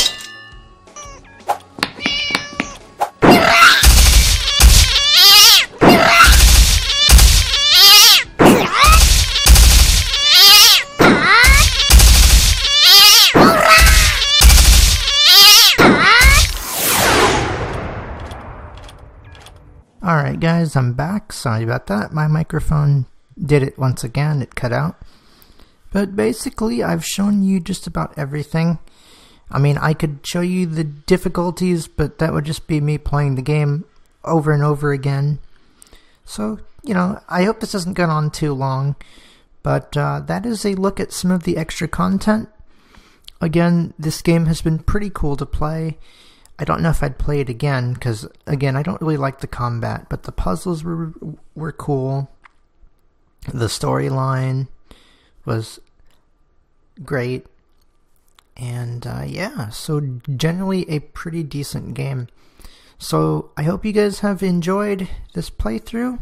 Alright guys, I'm back. Sorry about that. My microphone did it once again. It cut out. But basically, I've shown you just about everything. I mean, I could show you the difficulties, but that would just be me playing the game over and over again. So, you know, I hope this hasn't gone on too long. But that is a look at some of the extra content. Again, this game has been pretty cool to play. I don't know if I'd play it again, because, again, I don't really like the combat, but the puzzles were cool. The storyline was great. And, yeah, so generally a pretty decent game. So, I hope you guys have enjoyed this playthrough.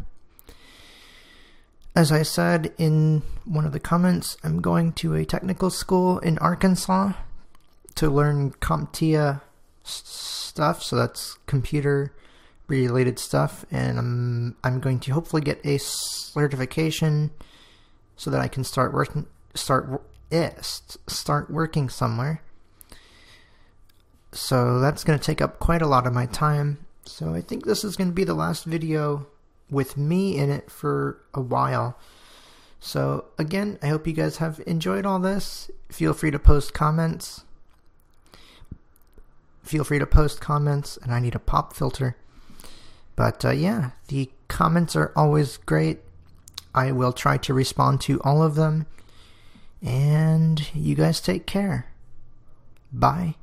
As I said in one of the comments, I'm going to a technical school in Arkansas to learn CompTIA stuff, so that's computer related stuff, and I'm going to hopefully get a certification so that I can start working somewhere. So that's going to take up quite a lot of my time. So I think this is going to be the last video with me in it for a while. So again, I hope you guys have enjoyed all this. Feel free to post comments. And I need a pop filter. But yeah, the comments are always great. I will try to respond to all of them. And you guys take care. Bye.